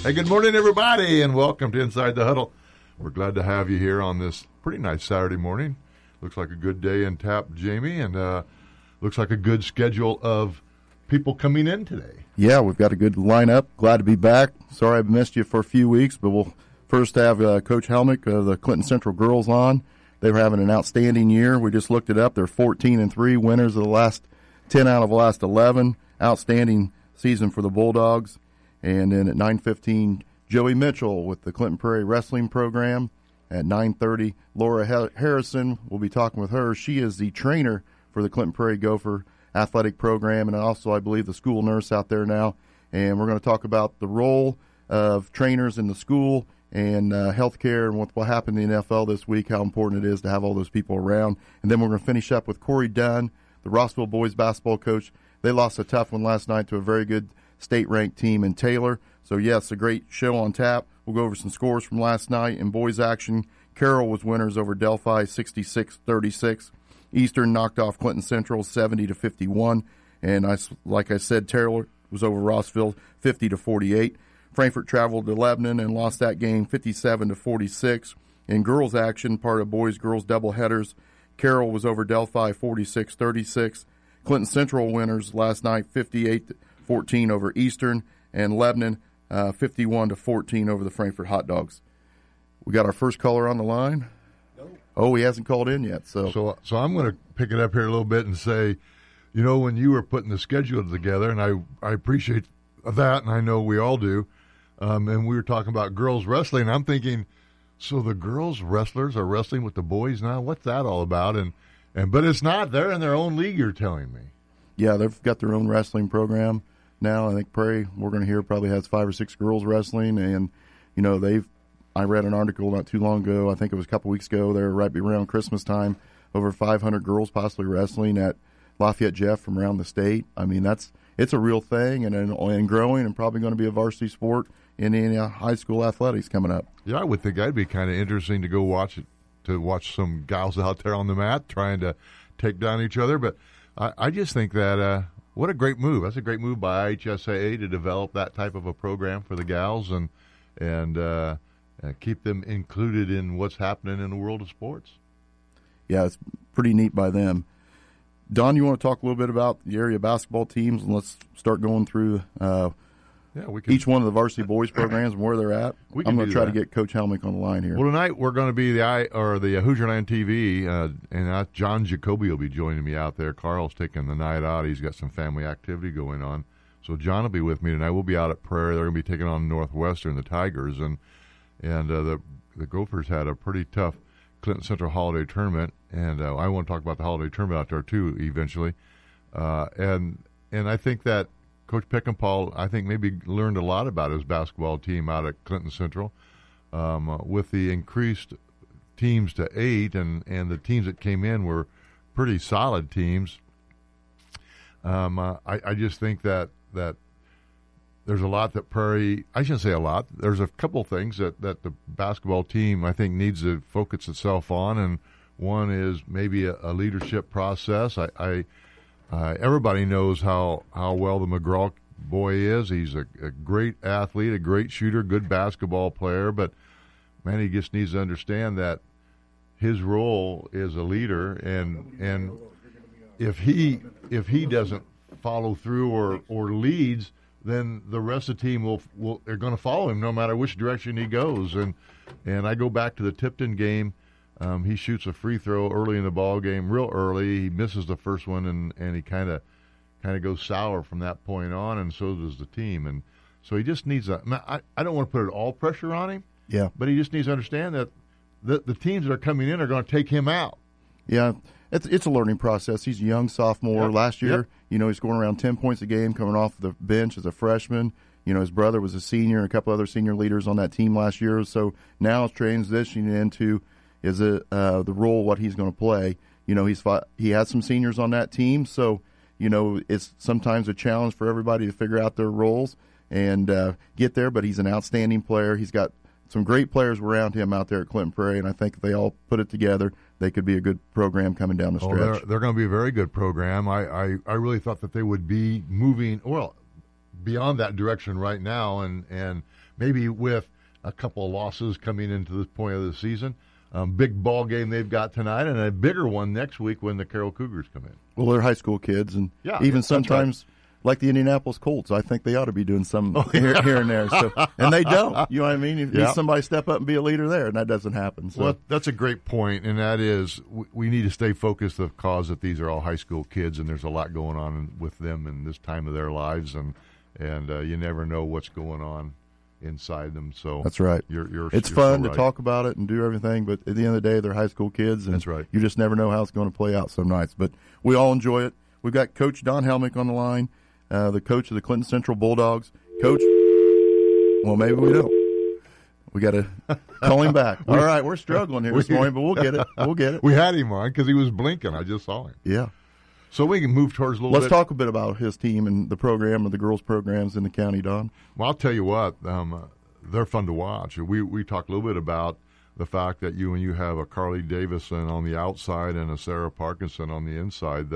Hey, good morning, everybody, and welcome to Inside the Huddle. We're glad to have you here on this pretty nice Saturday morning. Looks like a good day in TAP, Jamie, and looks like a good schedule of people coming in today. Yeah, we've got a good lineup. Glad to be back. Sorry I missed you for a few weeks, but we'll first have Coach Helmick of the Clinton Central girls on. They were having an outstanding year. We just looked it up. They're 14-3, winners of the last 10 out of the last 11. Outstanding season for the Bulldogs. And then at 9:15, Joey Mitchell with the Clinton Prairie Wrestling Program. At 9:30, Laura Harrison, we'll be talking with her. She is the trainer for the Clinton Prairie Gopher Athletic Program, and also, I believe, the school nurse out there now. And we're going to talk about the role of trainers in the school and healthcare and what will happen in the NFL this week, how important it is to have all those people around. And then we're going to finish up with Corey Dunn, the Rossville boys basketball coach. They lost a tough one last night to a very good state-ranked team in Taylor. So, yes, a great show on tap. We'll go over some scores from last night in boys action. Carroll was winners over Delphi, 66-36. Eastern knocked off Clinton Central, 70-51. And like I said, Taylor was over Rossville, 50-48. Frankfort traveled to Lebanon and lost that game, 57-46. In girls action, part of boys-girls doubleheaders, Carroll was over Delphi, 46-36. Clinton Central winners last night, 58-14 over Eastern, and Lebanon 51-14 over the Frankfort Hot Dogs. We got our first caller on the line. No. Oh, he hasn't called in yet. So I'm going to pick it up here a little bit and say, you know, when you were putting the schedule together, and I appreciate that, and I know we all do, and we were talking about girls wrestling, I'm thinking, so the girls wrestlers are wrestling with the boys now? What's that all about? But it's not. They're in their own league, you're telling me. Yeah, they've got their own wrestling program now. I think Prairie, we're going to hear, probably has 5 or 6 girls wrestling. And, you know, I read an article not too long ago, I think it was a couple weeks ago, they were right around Christmas time, over 500 girls possibly wrestling at Lafayette Jeff from around the state. I mean, it's a real thing and growing and probably going to be a varsity sport in any high school athletics coming up. Yeah, I would think that'd be kind of interesting to go watch it, to watch some gals out there on the mat trying to take down each other. But I just think that what a great move. That's a great move by IHSAA to develop that type of a program for the gals and keep them included in what's happening in the world of sports. Yeah, it's pretty neat by them. Don, you want to talk a little bit about the area basketball teams, and let's start going through each one of the varsity boys programs and where they're at. I'm going to try to get Coach Helmick on the line here. Well, tonight we're going to be the Hoosierland TV, and John Jacoby will be joining me out there. Carl's taking the night out. He's got some family activity going on. So John will be with me tonight. We'll be out at Prairie. They're going to be taking on Northwestern, the Tigers, and the Gophers had a pretty tough Clinton Central Holiday Tournament, and I want to talk about the Holiday Tournament out there too eventually. And I think that Coach Peckinpah, I think, maybe learned a lot about his basketball team out at Clinton Central. With the increased teams to 8, and the teams that came in were pretty solid teams. I just think that there's a lot that Prairie, I shouldn't say a lot, there's a couple things that the basketball team, I think, needs to focus itself on, and one is maybe a leadership process. Everybody knows how well the McGraw boy is. He's a great athlete, a great shooter, good basketball player, but, man, he just needs to understand that his role is a leader, and if he doesn't follow through or leads, then the rest of the team are going to follow him no matter which direction he goes. And I go back to the Tipton game. He shoots a free throw early in the ball game, real early. He misses the first one, and he kind of goes sour from that point on, and so does the team. And so he just needs I don't want to put all pressure on him. Yeah, but he just needs to understand that the teams that are coming in are going to take him out. Yeah, it's a learning process. He's a young sophomore. Yep. Last year, he's scoring around 10 points a game coming off the bench as a freshman. His brother was a senior, and a couple other senior leaders on that team last year. So now it's transitioning into the role, what he's going to play. He has some seniors on that team, so it's sometimes a challenge for everybody to figure out their roles and get there. But he's an outstanding player. He's got some great players around him out there at Clinton Prairie, and I think if they all put it together, they could be a good program coming down the stretch. They're going to be a very good program. I really thought that they would be moving beyond that direction right now, and maybe with a couple of losses coming into this point of the season. Big ball game they've got tonight, and a bigger one next week when the Carroll Cougars come in. Well, they're high school kids, and even sometimes, like the Indianapolis Colts, I think they ought to be doing some here and there. So, and they don't. You know what I mean? You need somebody to step up and be a leader there, and that doesn't happen. So. Well, that's a great point, and that is we need to stay focused of cause that these are all high school kids, and there's a lot going on with them in this time of their lives, and you never know what's going on inside them. So that's right. It's fun to talk about it and do everything, but at the end of the day, they're high school kids, and that's right. You just never know how it's going to play out some nights. But we all enjoy it. We've got Coach Don Helmick on the line, the coach of the Clinton Central Bulldogs. Coach, well, maybe we don't. We got to call him back. All right, we're struggling here this morning, but we'll get it. We'll get it. We had him on because he was blinking. I just saw him. Yeah. So we can move towards a little Let's bit. talk a bit about his team and the program and the girls' programs in the county, Don. Well, I'll tell you what, they're fun to watch. We talked a little bit about the fact that when you have a Carly Davison on the outside and a Sarah Parkinson on the inside,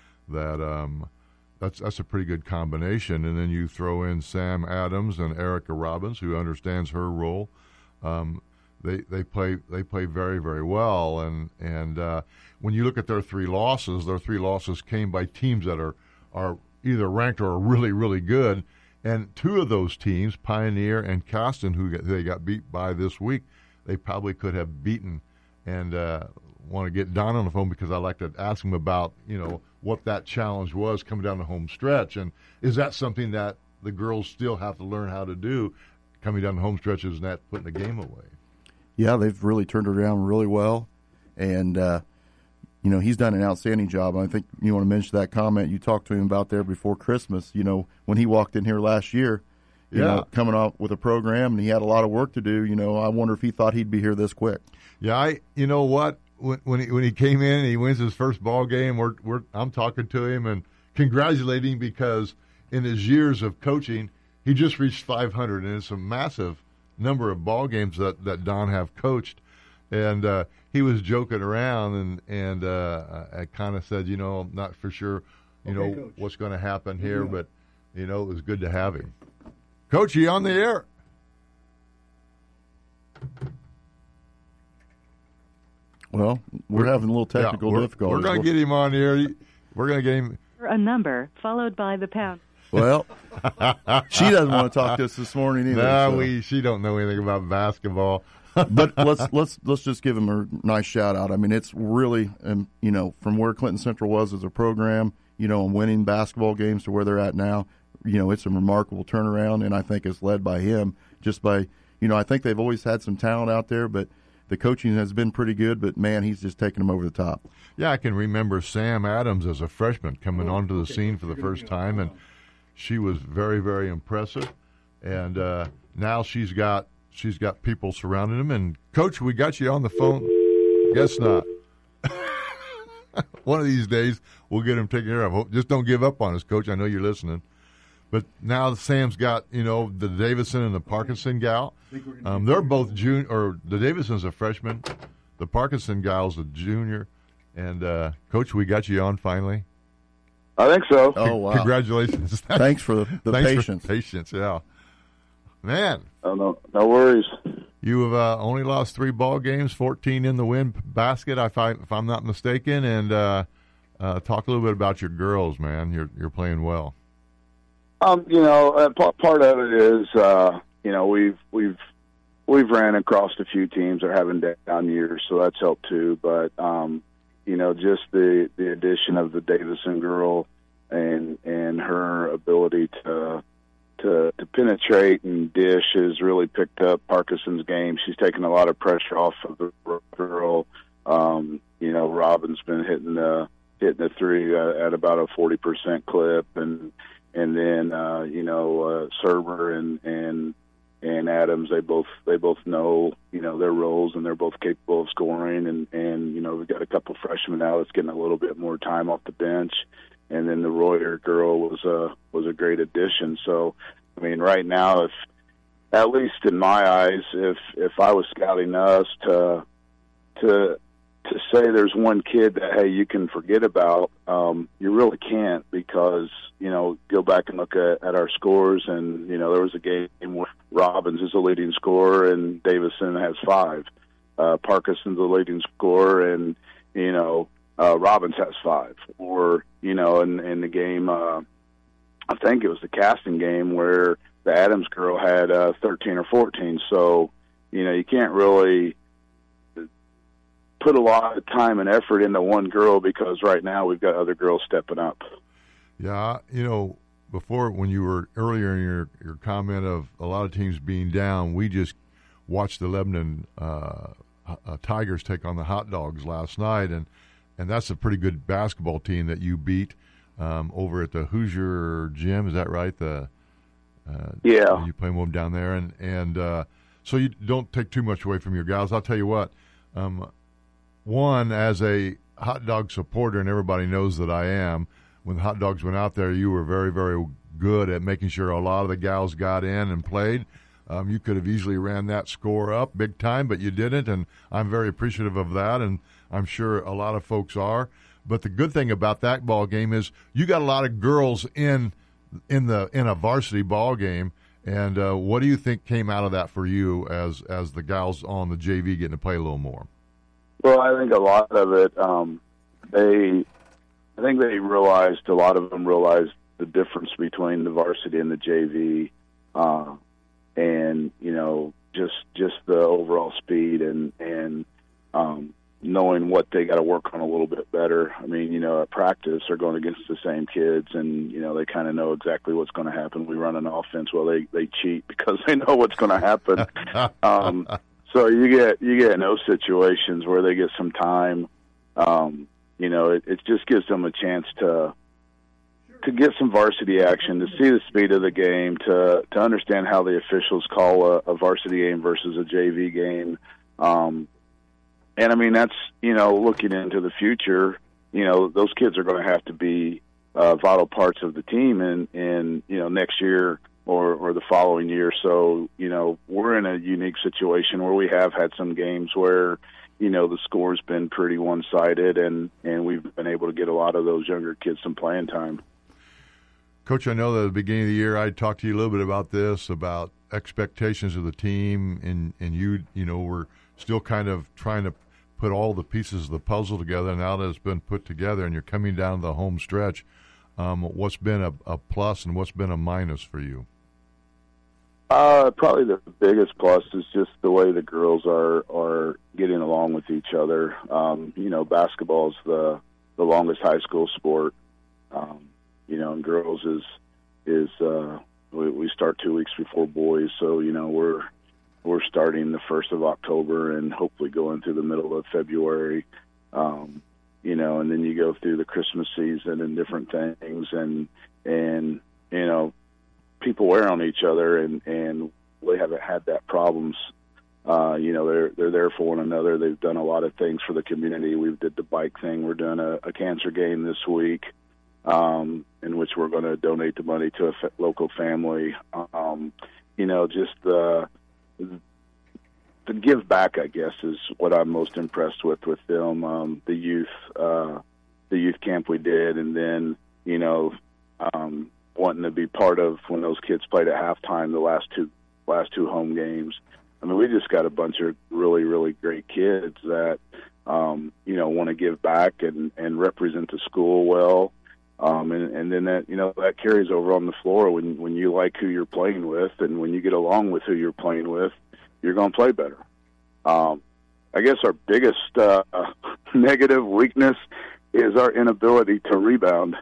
that's a pretty good combination. And then you throw in Sam Adams and Erica Robbins, who understands her role. They play very, very well. And when you look at their three losses came by teams that are either ranked or are really, really good. And two of those teams, Pioneer and Caston, who they got beat by this week, they probably could have beaten. And want to get Don on the phone because I like to ask him about what that challenge was coming down the home stretch, and is that something that the girls still have to learn how to do coming down the home stretch? Is not putting the game away. Yeah, they've really turned it around really well, and he's done an outstanding job. I think you want to mention that comment you talked to him about there before Christmas. When he walked in here last year, coming off with a program, and he had a lot of work to do. I wonder if he thought he'd be here this quick. Yeah, you know what? When he came in and he wins his first ball game, I'm talking to him and congratulating because in his years of coaching, he just reached 500, and it's a massive number of ball games that Don have coached. And he was joking around, and I kind of said, I'm not for sure, what's going to happen here, but it was good to have him. Coach, you on the air? Well, we're having a little technical difficulties. We're going to get him on here. We're going to get him. A number followed by the pound. Well, she doesn't want to talk to us this morning either. No, she don't know anything about basketball. But let's just give him a nice shout out. I mean, it's really, from where Clinton Central was as a program, and winning basketball games to where they're at now, it's a remarkable turnaround, and I think it's led by him. Just by, I think they've always had some talent out there, but the coaching has been pretty good, but, man, he's just taking them over the top. Yeah, I can remember Sam Adams as a freshman coming onto the scene for the first time, and she was very, very impressive. And now she's got people surrounding him. And, Coach, we got you on the phone. Guess not. One of these days we'll get him taken care of. Just don't give up on us, Coach. I know you're listening. But now Sam's got, the Davison and the Parkinson gal. They're both junior, or the Davison's a freshman. The Parkinson gal's a junior. And, Coach, we got you on finally. I think so. Oh, wow. Congratulations. Thanks for the patience. For patience, yeah. Man. Oh, no worries. You have only lost 3 ball games, 14 in the win basket, if I'm not mistaken. And talk a little bit about your girls, man. You're playing well. Part of it is, we've ran across a few teams that are having down years, so that's helped too. But just the addition of the Davison girl and her ability to penetrate and dish has really picked up Parkinson's game. She's taken a lot of pressure off of the girl. Robin's been hitting the three at about a 40% clip, and then Serber and Adams, they both know their roles, and they're both capable of scoring, and we've got a couple freshmen now that's getting a little bit more time off the bench, and then the Royer girl was a great addition. So I mean, right now, if at least in my eyes, if I was scouting us to to say there's one kid that, hey, you can forget about, you really can't, because, go back and look at our scores, and, there was a game where Robbins is the leading scorer and Davison has 5. Parkinson's the leading scorer and, Robbins has 5. Or, in the game, I think it was the Caston game where the Adams girl had 13 or 14. So, you can't really put a lot of time and effort into one girl, because right now we've got other girls stepping up. Yeah, before, when you were earlier in your comment of a lot of teams being down, we just watched the Lebanon Tigers take on the Hot Dogs last night, and that's a pretty good basketball team that you beat over at the Hoosier Gym. Is that right? Yeah. You play them down there, and so you don't take too much away from your gals. I'll tell you what. One, as a Hot Dog supporter, and everybody knows that I am, when the Hot Dogs went out there, you were very, very good at making sure a lot of the gals got in and played. You could have easily ran that score up big time, but you didn't, and I'm very appreciative of that, and I'm sure a lot of folks are. But the good thing about that ball game is you got a lot of girls in a varsity ball game, and what do you think came out of that for you as the gals on the JV getting to play a little more? Well, I think a lot of it, I think they realized, a lot of them realized the difference between the varsity and the JV, and just the overall speed and knowing what they got to work on a little bit better. I mean, at practice they're going against the same kids, and they kind of know exactly what's going to happen. We run an offense, well, they cheat because they know what's going to happen. So you get in those situations where they get some time. It just gives them a chance to get some varsity action, to see the speed of the game, to understand how the officials call a varsity game versus a JV game. And I mean, that's, looking into the future, those kids are going to have to be vital parts of the team in next year or the following year. So, we're in a unique situation where we have had some games where, the score's been pretty one-sided, and we've been able to get a lot of those younger kids some playing time. Coach, I know that at the beginning of the year I talked to you a little bit about this, about expectations of the team, and you were still kind of trying to put all the pieces of the puzzle together. Now that it's been put together and you're coming down the home stretch, what's been a plus and what's been a minus for you? Probably the biggest plus is just the way the girls are getting along with each other. Basketball is the longest high school sport. And girls is we start 2 weeks before boys, so we're starting the 1st of October and hopefully going through the middle of February. And then you go through the Christmas season and different things, and people wear on each other, and they haven't had that problems. They're there for one another. They've done a lot of things for the community. We did the bike thing. We're doing a cancer game this week, in which we're going to donate the money to a local family. Just the give back, I guess, is what I'm most impressed with them. The youth camp we did, and then wanting to be part of when those kids played at halftime the last two home games. I mean, we just got a bunch of really, really great kids that want to give back and represent the school well. And then that carries over on the floor when you like who you're playing with, and when you get along with who you're playing with, you're going to play better. I guess our biggest negative weakness is our inability to rebound.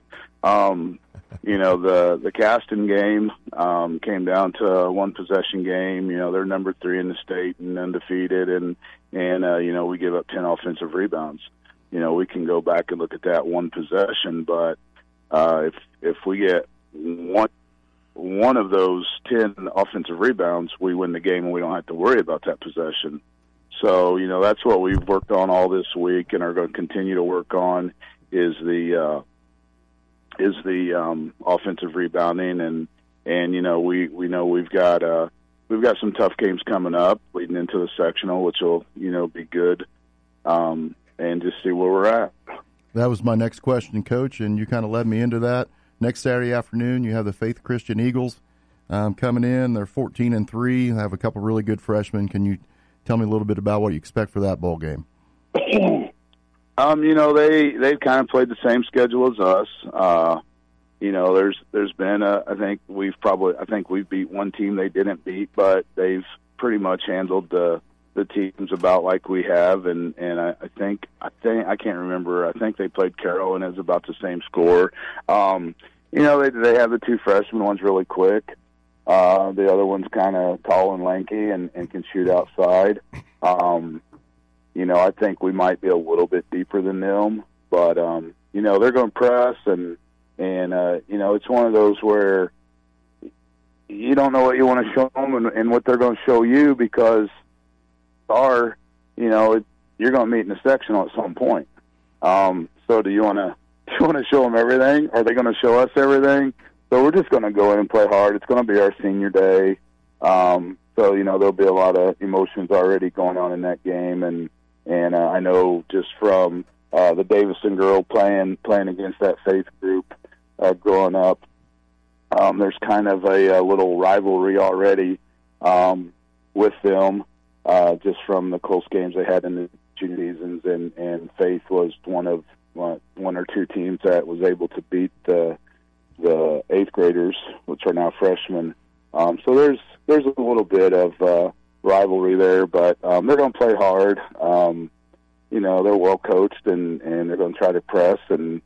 The Caston game came down to a one possession game. They're number 3 in the state and undefeated, and we give up 10 offensive rebounds. We can go back and look at that one possession, but if we get one of those 10 offensive rebounds, we win the game, and we don't have to worry about that possession. So that's what we've worked on all this week, and are going to continue to work on is the offensive rebounding, and we know we've got some tough games coming up leading into the sectional, which will be good. just see where we're at. That was my next question, Coach, and you kind of led me into that. Next Saturday afternoon, you have the Faith Christian Eagles coming in. They're 14-3. They have a couple really good freshmen. Can you tell me a little bit about what you expect for that ball game? They've kind of played the same schedule as us. There's been I think we've beat one team they didn't beat, but they've pretty much handled the teams about like we have, and I think I can't remember. I think they played Carroll and it was about the same score. They have the two freshmen. One's really quick. The other one's kind of tall and lanky and can shoot outside. I think we might be a little bit deeper than them, but they're going to press and it's one of those where you don't know what you want to show them and what they're going to show you, because you're going to meet in the sectional at some point. So do you want to show them everything? Are they going to show us everything? So we're just going to go in and play hard. It's going to be our senior day. So there'll be a lot of emotions already going on in that game, and I know just from the Davison girl playing against that Faith group growing up, there's kind of a little rivalry already with them, just from the close games they had in the junior seasons, and Faith was one or two teams that was able to beat the eighth graders, which are now freshmen. So there's a little bit of rivalry there, but they're going to play hard. They're well coached and they're going to try to press, and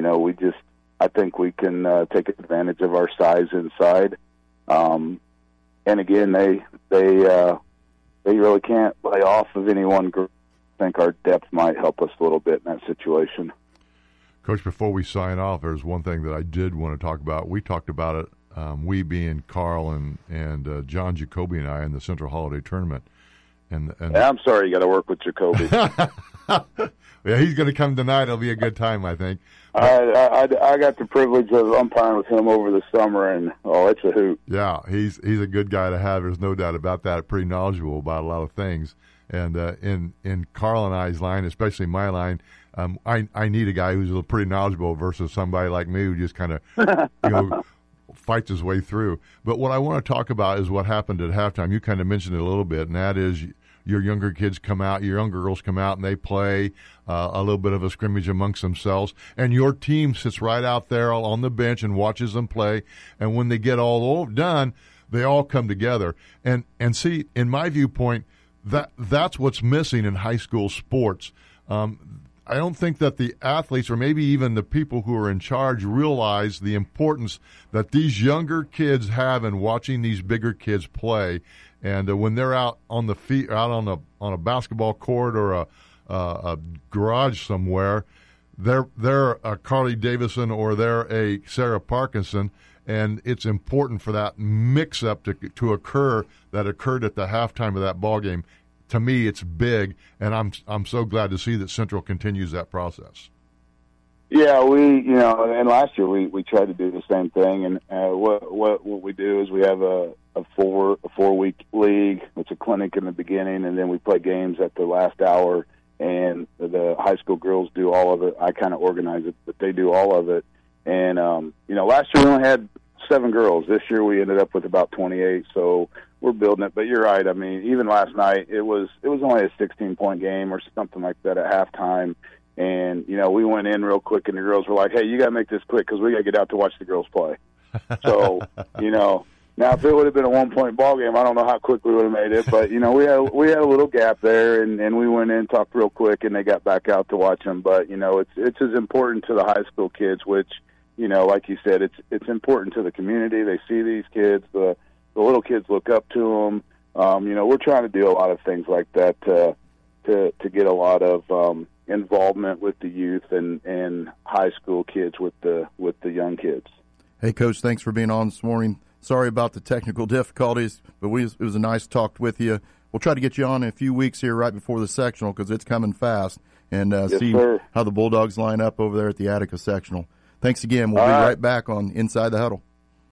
I think we can take advantage of our size inside. And again, they really can't lay off of any one group. I think our depth might help us a little bit in that situation. Coach, before we sign off, there's one thing that I did want to talk about. We talked about it, we being Carl and John Jacoby and I in the Central Holiday Tournament. And yeah, I'm sorry you got to work with Jacoby. Yeah, he's going to come tonight. It'll be a good time, I think. I got the privilege of umpiring with him over the summer, and it's a hoot. Yeah, he's a good guy to have. There's no doubt about that. Pretty knowledgeable about a lot of things. And in Carl and I's line, especially my line, I need a guy who's pretty knowledgeable versus somebody like me who just kind of fights his way through. But what I want to talk about is what happened at halftime. You kind of mentioned it a little bit, and that is your younger kids come out, your younger girls come out, and they play a little bit of a scrimmage amongst themselves. And your team sits right out there on the bench and watches them play. And when they get all done, they all come together. And see, in my viewpoint, that's what's missing in high school sports. I don't think that the athletes or maybe even the people who are in charge realize the importance that these younger kids have in watching these bigger kids play. And when they're out on the feet, out on a basketball court or a garage somewhere, they're a Carly Davison or they're a Sarah Parkinson, and it's important for that mix-up to occur that occurred at the halftime of that ball game. To me, it's big, and I'm so glad to see that Central continues that process. Yeah, and last year we tried to do the same thing, and what we do is we have a 4-week league. It's a clinic in the beginning, and then we play games at the last hour, and the high school girls do all of it. I kind of organize it, but they do all of it. And last year we only had 7 girls. This year we ended up with about 28, so we're building it. But you're right. I mean, even last night it was only a 16-point game or something like that at halftime. And, we went in real quick, and the girls were like, hey, you got to make this quick because we got to get out to watch the girls play. So, now if it would have been a 1-point ball game, I don't know how quick we would have made it. But, we had a little gap there, and we went in, talked real quick, and they got back out to watch them. But, it's as important to the high school kids, which, like you said, it's important to the community. They see these kids. The little kids look up to them. We're trying to do a lot of things like that to get a lot of involvement with the youth and high school kids with the young kids. Hey, Coach, thanks for being on this morning. Sorry about the technical difficulties, but it was a nice talk with you. We'll try to get you on in a few weeks here right before the sectional because it's coming fast, and see how the Bulldogs line up over there at the Attica sectional. Thanks again. We'll be right back on Inside the Huddle.